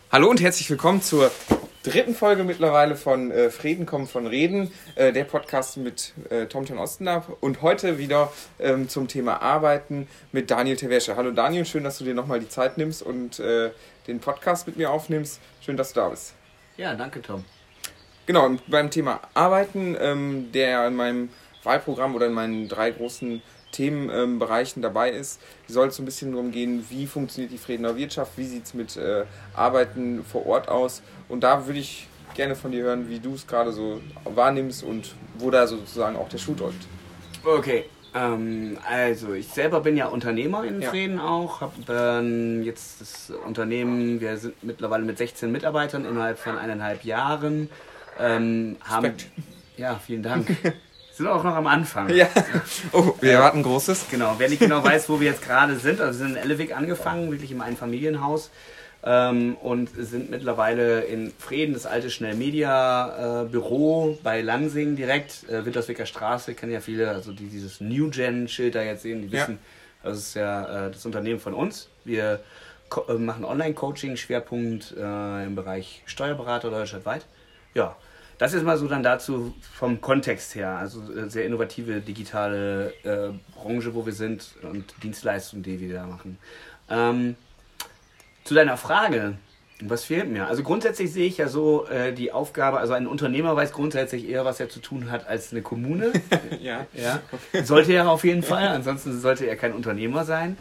Hallo und herzlich willkommen zur dritten Folge mittlerweile von Frieden kommt von Reden, der Podcast mit Tomton Ostenab und heute wieder zum Thema Arbeiten mit Daniel Tewesche. Hallo Daniel, schön, dass du dir nochmal die Zeit nimmst und den Podcast mit mir aufnimmst. Schön, dass du da bist. Ja, danke Tom. Genau, und beim Thema Arbeiten, der in meinem Wahlprogramm oder in meinen 3 großen Themenbereichen dabei ist, soll es so ein bisschen darum gehen, wie funktioniert die Fredener Wirtschaft, wie sieht es mit Arbeiten vor Ort aus. Und da würde ich gerne von dir hören, wie du es gerade so wahrnimmst und wo da sozusagen auch der Schuh drückt. Okay, also ich selber bin ja Unternehmer in Frieden auch, habe jetzt das Unternehmen, wir sind mittlerweile mit 16 Mitarbeitern innerhalb von 1,5 Jahren. Ja, vielen Dank. Sind auch noch am Anfang. Ja. Oh, wir erwarten Großes. Genau, wer nicht genau weiß, wo wir jetzt gerade sind, also wir sind in Ellewig angefangen, wirklich in einem Familienhaus und sind mittlerweile in Frieden, das alte Schnellmedia Büro bei Lansing direkt, Winterswicker Straße, kennen ja viele, also die dieses New Gen Schild da jetzt sehen, die wissen, das ist ja das Unternehmen von uns. Wir machen Online-Coaching, Schwerpunkt im Bereich Steuerberater deutschlandweit. Ja. Das ist mal so dann dazu vom Kontext her, also sehr innovative digitale Branche, wo wir sind und Dienstleistungen, die wir da machen. Zu deiner Frage, was fehlt mir? Also grundsätzlich sehe ich ja so die Aufgabe, also ein Unternehmer weiß grundsätzlich eher, was er zu tun hat, als eine Kommune. Ja. Sollte er auf jeden Fall, ansonsten sollte er kein Unternehmer sein.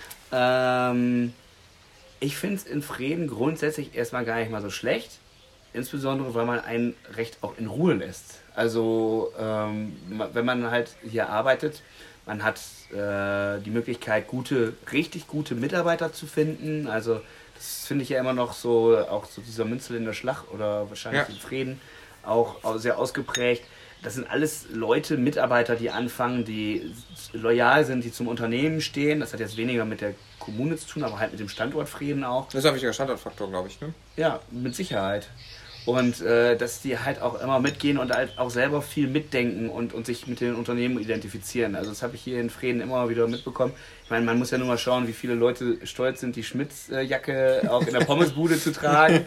Ich finde es in Frieden grundsätzlich erstmal gar nicht mal so schlecht. Insbesondere, weil man einen recht auch in Ruhe lässt. Also, wenn man halt hier arbeitet, man hat die Möglichkeit, richtig gute Mitarbeiter zu finden. Also, das finde ich ja immer noch so, auch so dieser Münsterländer Schlag oder wahrscheinlich in Frieden auch sehr ausgeprägt. Das sind alles Leute, Mitarbeiter, die anfangen, die loyal sind, die zum Unternehmen stehen. Das hat jetzt weniger mit der Kommune zu tun, aber halt mit dem Standort Frieden auch. Das ist ein wichtiger Standortfaktor, glaube ich, ne? Ja, mit Sicherheit. Und dass die halt auch immer mitgehen und halt auch selber viel mitdenken und sich mit den Unternehmen identifizieren. Also das habe ich hier in Frieden immer wieder mitbekommen. Ich meine, man muss ja nur mal schauen, wie viele Leute stolz sind, die Schmitz-Jacke auch in der Pommesbude zu tragen.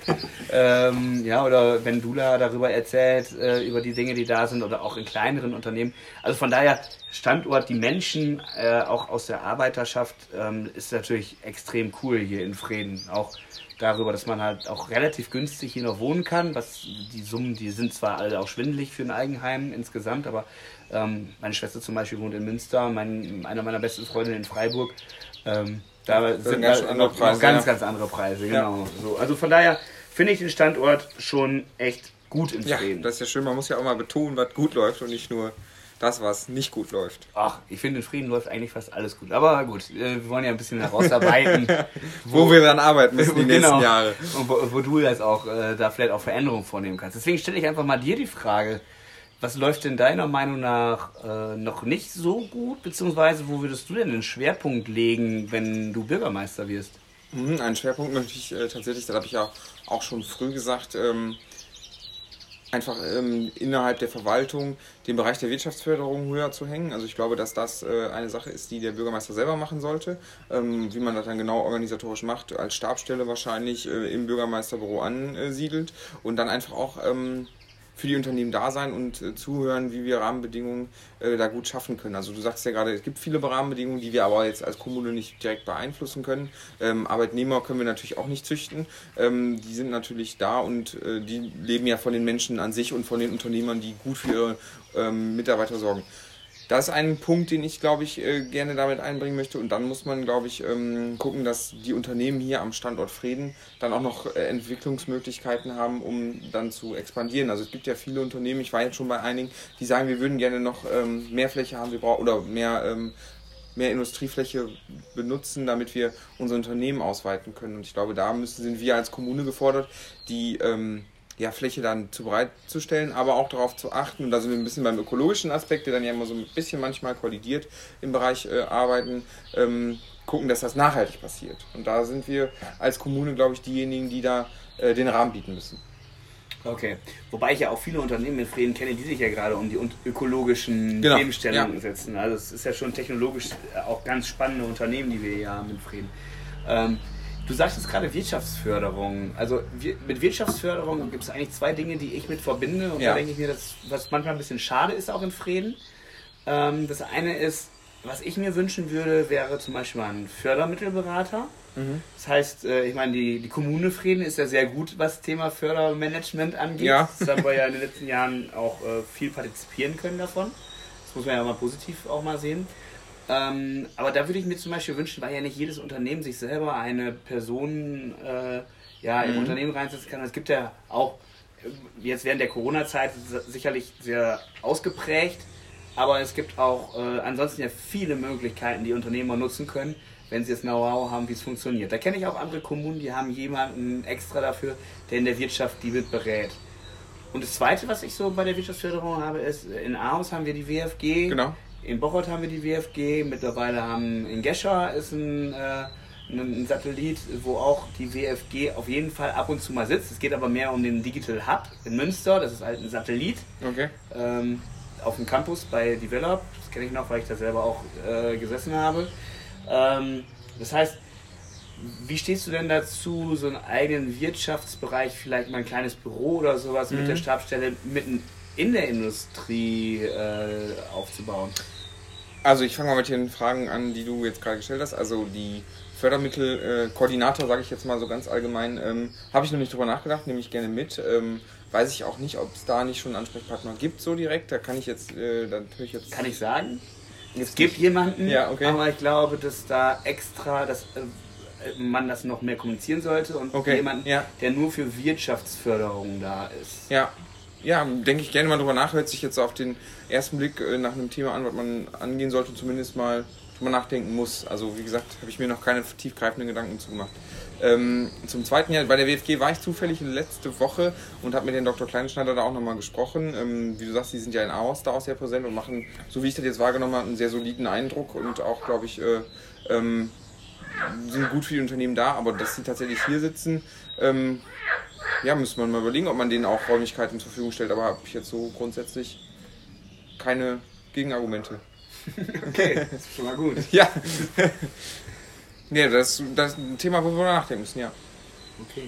Oder wenn Dula darüber erzählt, über die Dinge, die da sind oder auch in kleineren Unternehmen. Also von daher, Standort, die Menschen, auch aus der Arbeiterschaft, ist natürlich extrem cool hier in Frieden. Auch darüber, dass man halt auch relativ günstig hier noch wohnen kann. Die Summen, die sind zwar alle auch schwindelig für ein Eigenheim insgesamt, aber meine Schwester zum Beispiel wohnt in Münster, einer meiner besten Freundinnen in Freiburg. Da sind noch ganz andere Preise. Genau. Ja. So, also von daher finde ich den Standort schon echt gut in Frieden. Ja, das ist ja schön. Man muss ja auch mal betonen, was gut läuft und nicht nur das, was nicht gut läuft. Ach, ich finde, in Frieden läuft eigentlich fast alles gut. Aber gut, wir wollen ja ein bisschen herausarbeiten. wo wir dran arbeiten müssen die nächsten Jahre. Und wo du jetzt auch da vielleicht auch Veränderungen vornehmen kannst. Deswegen stelle ich einfach mal dir die Frage, was läuft denn deiner Meinung nach noch nicht so gut? Beziehungsweise wo würdest du denn den Schwerpunkt legen, wenn du Bürgermeister wirst? Einen Schwerpunkt möchte ich tatsächlich, das habe ich ja auch schon früh gesagt, einfach innerhalb der Verwaltung den Bereich der Wirtschaftsförderung höher zu hängen. Also ich glaube, dass das eine Sache ist, die der Bürgermeister selber machen sollte. Wie man das dann genau organisatorisch macht, als Stabsstelle wahrscheinlich im Bürgermeisterbüro ansiedelt und dann einfach auch für die Unternehmen da sein und zuhören, wie wir Rahmenbedingungen da gut schaffen können. Also du sagst ja gerade, es gibt viele Rahmenbedingungen, die wir aber jetzt als Kommune nicht direkt beeinflussen können. Arbeitnehmer können wir natürlich auch nicht züchten. Die sind natürlich da und die leben ja von den Menschen an sich und von den Unternehmern, die gut für ihre Mitarbeiter sorgen. Das ist ein Punkt, den ich, glaube ich, gerne damit einbringen möchte. Und dann muss man, glaube ich, gucken, dass die Unternehmen hier am Standort Frieden dann auch noch Entwicklungsmöglichkeiten haben, um dann zu expandieren. Also es gibt ja viele Unternehmen, ich war jetzt schon bei einigen, die sagen, wir würden gerne noch mehr Fläche haben, wir brauchen oder mehr Industriefläche benutzen, damit wir unser Unternehmen ausweiten können. Und ich glaube, da sind wir als Kommune gefordert, die Fläche dann bereitzustellen, aber auch darauf zu achten, und da sind wir ein bisschen beim ökologischen Aspekt, der dann ja immer so ein bisschen manchmal kollidiert im Bereich Arbeiten, gucken, dass das nachhaltig passiert. Und da sind wir als Kommune, glaube ich, diejenigen, die da den Rahmen bieten müssen. Okay, wobei ich ja auch viele Unternehmen in Frieden kenne, die sich ja gerade um die ökologischen Themenstellungen setzen. Also es ist ja schon technologisch auch ganz spannende Unternehmen, die wir hier haben in Frieden. Du sagtest gerade Wirtschaftsförderung. Also mit Wirtschaftsförderung gibt es eigentlich zwei Dinge, die ich mit verbinde. Und da denke ich mir, was manchmal ein bisschen schade ist, auch in Frieden. Das eine ist, was ich mir wünschen würde, wäre zum Beispiel mal ein Fördermittelberater. Das heißt, ich meine, die Kommune Frieden ist ja sehr gut, was Thema Fördermanagement angeht. Ja. Das haben wir ja in den letzten Jahren auch viel partizipieren können davon. Das muss man ja mal positiv auch mal sehen. Aber da würde ich mir zum Beispiel wünschen, weil ja nicht jedes Unternehmen sich selber eine Person im Unternehmen reinsetzen kann. Es gibt ja auch jetzt während der Corona-Zeit sicherlich sehr ausgeprägt, aber es gibt auch ansonsten ja viele Möglichkeiten, die Unternehmer nutzen können, wenn sie das Know-how haben, wie es funktioniert. Da kenne ich auch andere Kommunen, die haben jemanden extra dafür, der in der Wirtschaft die mit berät. Und das Zweite, was ich so bei der Wirtschaftsförderung habe, ist, in Aarhus haben wir die WFG, Genau. In Bocholt haben wir die WFG, mittlerweile haben in Gescher ist ein Satellit, wo auch die WFG auf jeden Fall ab und zu mal sitzt. Es geht aber mehr um den Digital Hub in Münster, das ist halt ein Satellit. Okay. Auf dem Campus bei Develop, das kenne ich noch, weil ich da selber auch gesessen habe. Das heißt, wie stehst du denn dazu, so einen eigenen Wirtschaftsbereich, vielleicht mal ein kleines Büro oder sowas mit der Stabsstelle mitten in der Industrie aufzubauen? Also ich fange mal mit den Fragen an, die du jetzt gerade gestellt hast. Also die Fördermittelkoordinator, sage ich jetzt mal so ganz allgemein, habe ich noch nicht drüber nachgedacht, nehme ich gerne mit. Weiß ich auch nicht, ob es da nicht schon einen Ansprechpartner gibt, so direkt. Da kann ich jetzt natürlich jetzt... Kann ich sagen? Es gibt jemanden, ja, okay. Aber ich glaube, dass da extra man das noch mehr kommunizieren sollte und jemanden, der nur für Wirtschaftsförderung da ist. Ja, denke ich gerne mal drüber nach. Hört sich jetzt auf den ersten Blick nach einem Thema an, was man angehen sollte und zumindest mal drüber nachdenken muss. Also wie gesagt, habe ich mir noch keine tiefgreifenden Gedanken zugemacht. Zum Zweiten, ja, bei der WFG war ich zufällig letzte Woche und habe mit den Dr. Kleinschneider da auch nochmal gesprochen. Wie du sagst, die sind ja in Aarhus da auch sehr präsent und machen, so wie ich das jetzt wahrgenommen habe, einen sehr soliden Eindruck und auch, glaube ich, sind gut für die Unternehmen da, aber dass sie tatsächlich hier sitzen, müsste man mal überlegen, ob man denen auch Räumlichkeiten zur Verfügung stellt, aber habe ich jetzt so grundsätzlich keine Gegenargumente. Okay, das ist schon mal gut. Ja. Nee, das ist ein Thema, wo wir nachdenken müssen, ja. Okay.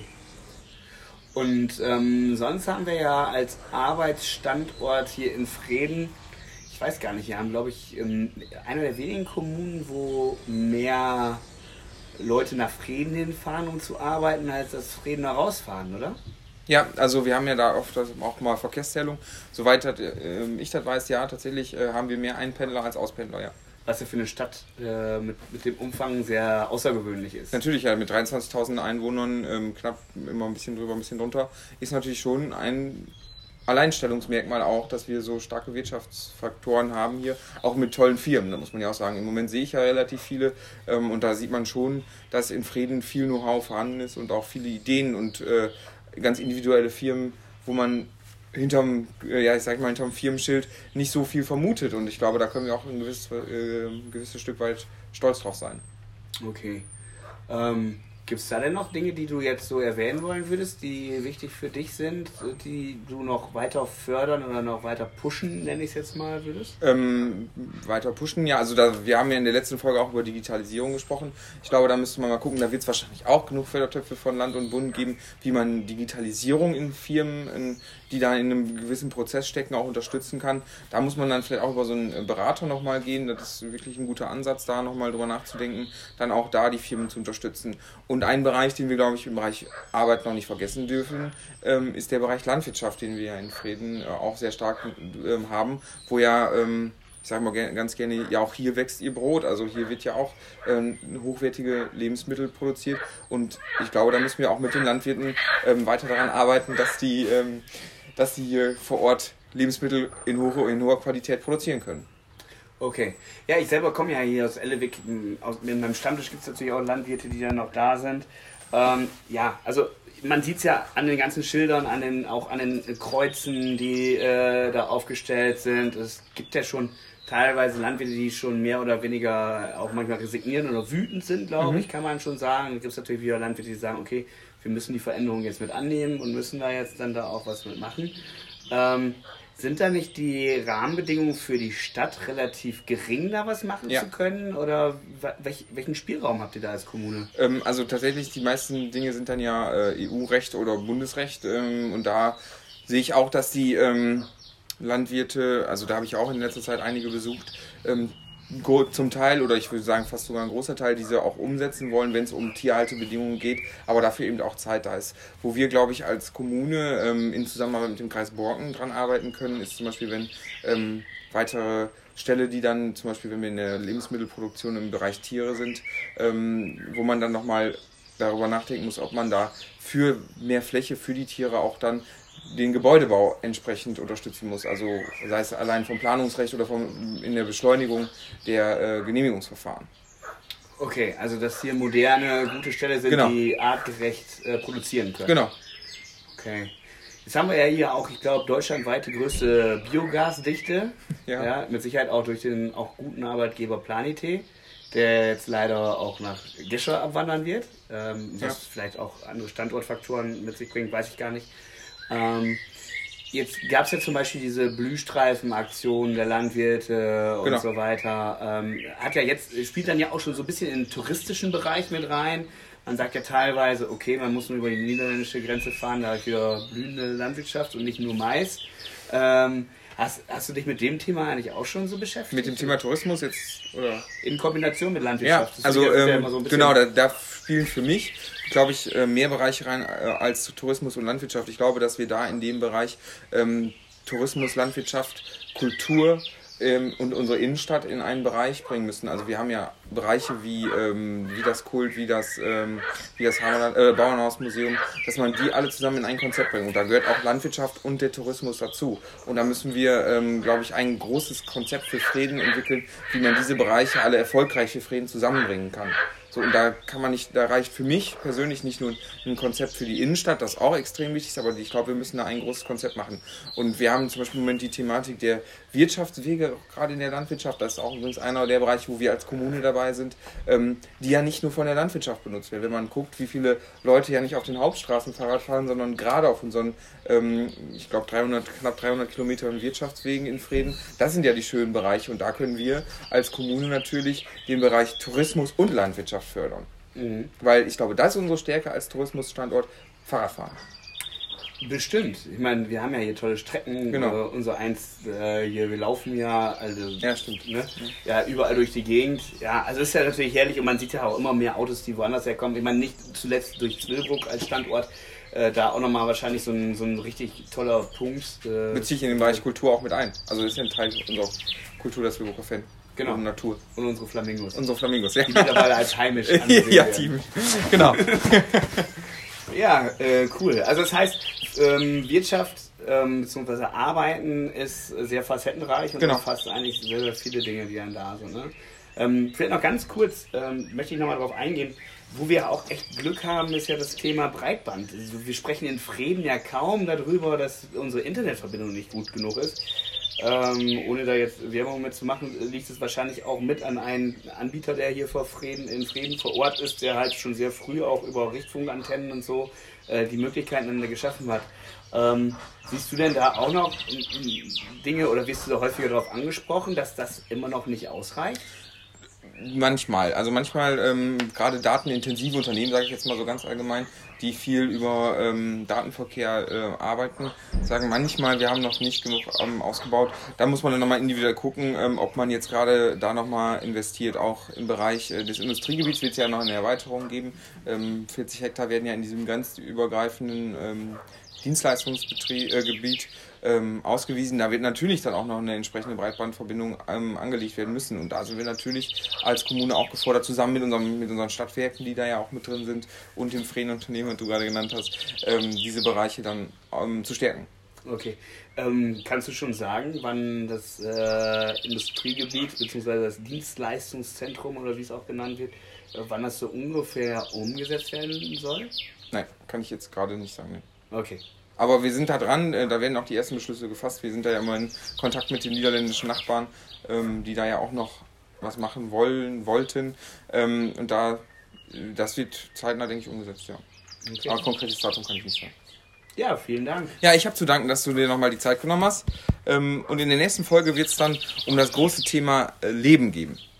Und sonst haben wir ja als Arbeitsstandort hier in Frieden, ich weiß gar nicht, wir haben, glaube ich, einer der wenigen Kommunen, wo mehr Leute nach Frieden hinfahren, um zu arbeiten, als das Friedener rausfahren, oder? Ja, also wir haben ja da oft auch mal Verkehrszählung. Soweit ich das weiß, ja, tatsächlich haben wir mehr Einpendler als Auspendler, ja. Was ja für eine Stadt mit dem Umfang sehr außergewöhnlich ist. Natürlich, ja, mit 23.000 Einwohnern, knapp immer ein bisschen drüber, ein bisschen drunter, ist natürlich schon ein Alleinstellungsmerkmal auch, dass wir so starke Wirtschaftsfaktoren haben hier, auch mit tollen Firmen, da muss man ja auch sagen. Im Moment sehe ich ja relativ viele und da sieht man schon, dass in Frieden viel Know-how vorhanden ist und auch viele Ideen und ganz individuelle Firmen, wo man hinterm Firmenschild nicht so viel vermutet und ich glaube, da können wir auch ein gewisses Stück weit stolz drauf sein. Okay. Gibt es da denn noch Dinge, die du jetzt so erwähnen wollen würdest, die wichtig für dich sind, die du noch weiter fördern oder noch weiter pushen, nenne ich es jetzt mal, würdest? Weiter pushen, ja, also wir haben ja in der letzten Folge auch über Digitalisierung gesprochen. Ich glaube, da müsste man mal gucken, da wird es wahrscheinlich auch genug Fördertöpfe von Land und Bund geben, wie man Digitalisierung in Firmen, die da in einem gewissen Prozess stecken, auch unterstützen kann. Da muss man dann vielleicht auch über so einen Berater nochmal gehen, das ist wirklich ein guter Ansatz, da nochmal drüber nachzudenken, dann auch da die Firmen zu unterstützen. Und ein Bereich, den wir, glaube ich, im Bereich Arbeit noch nicht vergessen dürfen, ist der Bereich Landwirtschaft, den wir ja in Frieden auch sehr stark haben, wo ja, ich sage mal ganz gerne, ja auch hier wächst ihr Brot, also hier wird ja auch hochwertige Lebensmittel produziert und ich glaube, da müssen wir auch mit den Landwirten weiter daran arbeiten, dass die hier vor Ort Lebensmittel in hoher Qualität produzieren können. Okay. Ja, ich selber komme ja hier aus Ellewick. In meinem Stammtisch gibt es natürlich auch Landwirte, die dann noch da sind. Ja, also man sieht es ja an den ganzen Schildern, auch an den Kreuzen, die da aufgestellt sind. Es gibt ja schon teilweise Landwirte, die schon mehr oder weniger auch manchmal resignieren oder wütend sind, glaube ich, kann man schon sagen. Dann gibt es natürlich wieder Landwirte, die sagen, okay, wir müssen die Veränderung jetzt mit annehmen und müssen da jetzt dann da auch was mit machen. Sind da nicht die Rahmenbedingungen für die Stadt relativ gering, da was machen zu können? Oder welchen Spielraum habt ihr da als Kommune? Also tatsächlich, die meisten Dinge sind dann ja EU-Recht oder Bundesrecht. Und da sehe ich auch, dass die Landwirte, also da habe ich auch in letzter Zeit einige besucht, zum Teil, oder ich würde sagen fast sogar ein großer Teil, diese auch umsetzen wollen, wenn es um Tierhaltebedingungen geht, aber dafür eben auch Zeit da ist. Wo wir, glaube ich, als Kommune in Zusammenarbeit mit dem Kreis Borken dran arbeiten können, ist zum Beispiel, wenn weitere Ställe, die dann zum Beispiel, wenn wir in der Lebensmittelproduktion im Bereich Tiere sind, wo man dann nochmal darüber nachdenken muss, ob man da für mehr Fläche für die Tiere auch dann den Gebäudebau entsprechend unterstützen muss. Also sei es allein vom Planungsrecht oder in der Beschleunigung der Genehmigungsverfahren. Okay, also dass hier moderne, gute Ställe sind, genau, die artgerecht produzieren können. Genau. Okay. Jetzt haben wir ja hier auch, ich glaube, deutschlandweit die größte Biogasdichte. Ja, mit Sicherheit auch durch den auch guten Arbeitgeber Planité, der jetzt leider auch nach Gescher abwandern wird. Was vielleicht auch andere Standortfaktoren mit sich bringt, weiß ich gar nicht. Jetzt gab es ja zum Beispiel diese Blühstreifen-Aktion der Landwirte und so weiter. Spielt dann ja auch schon so ein bisschen in den touristischen Bereich mit rein. Man sagt ja teilweise, okay, man muss nur über die niederländische Grenze fahren, da ist wieder blühende Landwirtschaft und nicht nur Mais. Hast du dich mit dem Thema eigentlich auch schon so beschäftigt? Mit dem Thema Tourismus jetzt? Oder? In Kombination mit Landwirtschaft. Ja, also so genau, da spielen für mich, glaube ich, mehr Bereiche rein als Tourismus und Landwirtschaft. Ich glaube, dass wir da in dem Bereich Tourismus, Landwirtschaft, Kultur und unsere Innenstadt in einen Bereich bringen müssen. Also wir haben ja Bereiche wie das Kult, wie das Bauernhausmuseum, dass man die alle zusammen in ein Konzept bringt. Und da gehört auch Landwirtschaft und der Tourismus dazu. Und da müssen wir, glaube ich, ein großes Konzept für Frieden entwickeln, wie man diese Bereiche alle erfolgreich für Frieden zusammenbringen kann. So, und da reicht für mich persönlich nicht nur ein Konzept für die Innenstadt, das auch extrem wichtig ist, aber ich glaube, wir müssen da ein großes Konzept machen. Und wir haben zum Beispiel im Moment die Thematik der Wirtschaftswege, gerade in der Landwirtschaft, das ist auch übrigens einer der Bereiche, wo wir als Kommune dabei sind, die ja nicht nur von der Landwirtschaft benutzt werden. Wenn man guckt, wie viele Leute ja nicht auf den Hauptstraßen Fahrrad fahren, sondern gerade auf unseren, ich glaube, knapp 300 Kilometern Wirtschaftswegen in Vreden, das sind ja die schönen Bereiche und da können wir als Kommune natürlich den Bereich Tourismus und Landwirtschaft fördern. Mhm. Weil ich glaube, das ist unsere Stärke als Tourismusstandort, Fahrradfahren. Bestimmt. Ich meine, wir haben ja hier tolle Strecken. Genau. Unser eins hier, wir laufen ja, also ja, stimmt. Ne? Ja, überall durch die Gegend. Ja, also ist ja natürlich herrlich und man sieht ja auch immer mehr Autos, die woanders herkommen. Ich meine, nicht zuletzt durch Zwillbruck als Standort. Da auch nochmal wahrscheinlich so ein richtig toller Punkt. Beziehe ich in den Bereich Kultur auch mit ein. Also das ist ja ein Teil unserer Kultur, das Zwillbrucker Fan. Genau. Und Natur. Und unsere Flamingos. Ja. Die mittlerweile als heimisch angesehen ja, werden. Team. Genau. Ja, cool. Also das heißt, Wirtschaft bzw. Arbeiten ist sehr facettenreich und umfasst eigentlich sehr, sehr viele Dinge, die dann da sind. Ne? Vielleicht noch ganz kurz, möchte ich nochmal darauf eingehen, wo wir auch echt Glück haben, ist ja das Thema Breitband. Also wir sprechen in Vreden ja kaum darüber, dass unsere Internetverbindung nicht gut genug ist. Ohne da jetzt Werbung mitzumachen, liegt es wahrscheinlich auch mit an einen Anbieter, der hier in Vreden vor Ort ist, der halt schon sehr früh auch über Richtfunkantennen und so die Möglichkeiten dann geschaffen hat. Siehst du denn da auch noch Dinge oder wirst du da häufiger darauf angesprochen, dass das immer noch nicht ausreicht? Manchmal. Also manchmal gerade datenintensive Unternehmen, sage ich jetzt mal so ganz allgemein, die viel über Datenverkehr arbeiten, sagen manchmal, wir haben noch nicht genug ausgebaut. Da muss man dann nochmal individuell gucken, ob man jetzt gerade da nochmal investiert. Auch im Bereich des Industriegebiets wird es ja noch eine Erweiterung geben. 40 Hektar werden ja in diesem grenzübergreifenden Dienstleistungsgebiet ausgewiesen. Da wird natürlich dann auch noch eine entsprechende Breitbandverbindung angelegt werden müssen. Und da sind wir natürlich als Kommune auch gefordert, zusammen mit unseren Stadtwerken, die da ja auch mit drin sind, und dem freien Unternehmen, das du gerade genannt hast, diese Bereiche dann zu stärken. Okay. Kannst du schon sagen, wann das Industriegebiet bzw. das Dienstleistungszentrum oder wie es auch genannt wird, wann das so ungefähr umgesetzt werden soll? Nein, kann ich jetzt gerade nicht sagen. Nee. Okay. Aber wir sind da dran, da werden auch die ersten Beschlüsse gefasst. Wir sind da ja immer in Kontakt mit den niederländischen Nachbarn, die da ja auch noch was machen wollten. Und das wird zeitnah, denke ich, umgesetzt, ja. Okay. Aber konkretes Datum kann ich nicht sagen. Ja, vielen Dank. Ja, ich habe zu danken, dass du dir nochmal die Zeit genommen hast. Und in der nächsten Folge wird es dann um das große Thema Leben gehen.